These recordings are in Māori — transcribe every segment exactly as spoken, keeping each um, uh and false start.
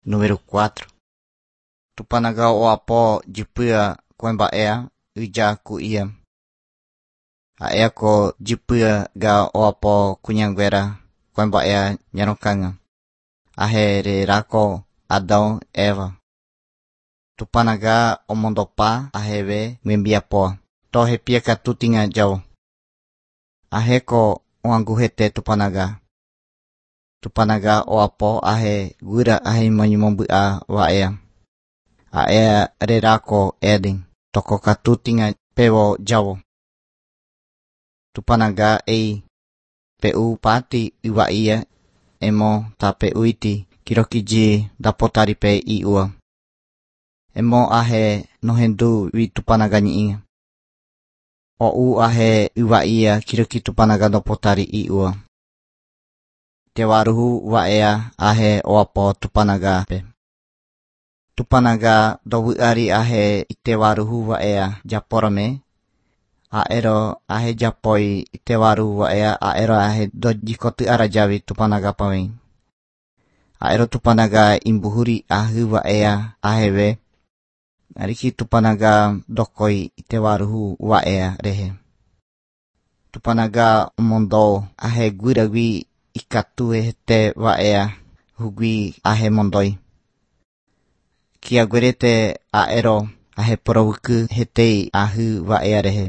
Número quatro. Tupanaga o apo jipua kwemba'ea uja ku'ia. A'ea ko jipua ga o apo kunyanguera kwemba'ea nyanokanga. Ahe re rako Adão Eva. Tupanaga omondopa aheve membiapoa. Tohe piaka tutinga jau. Ahe ko oanguhete tupanaga. Tupanaga o apo ahe gura ahe manyumombu'a wa'ea. Aea re rako Eden. Toko katutinga pewo jawo. Tupanaga ei peu pati iwa'ia emo ta peu iti kirokiji dapotari pe iua. Emo ahe nohendu wi tupanaga nyi'inga. O u ahe iwa'ia kiroki tupanaga dapotari iua. Tewaruhu wa'ea ahe oapo tupanaga pe. Tupanaga dobuari ahe itewaruhu wa'ea japorame. Aero ahe japoi itewaruhu wa'ea aero ahe dojikotu arajawi tupanaga paweng. Aero tupanaga imbuhuri ahu wa'ea ahewe. Ariki tupanaga dokoi itewaruhu wa'ea rehe. Tupanaga mondo ahe gurawi ikatu hete wa'ea hugui ahe mondoi. Kia gwerete aero ahe porobuku hetei ahu wa'ea rehe.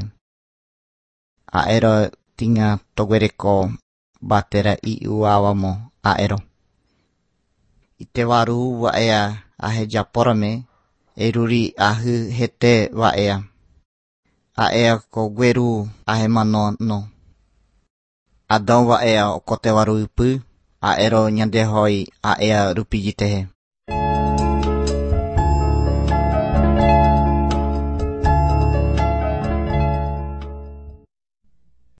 Aero tinga togwereko batera iu awamo aero. Itewaruhu wa'ea ahe japorame eruri ahu hete wa'ea. Aea ko gweru ahe mano no. Adão wa'ea o kotewaru upu, aero nyandehoi aea rupijitehe.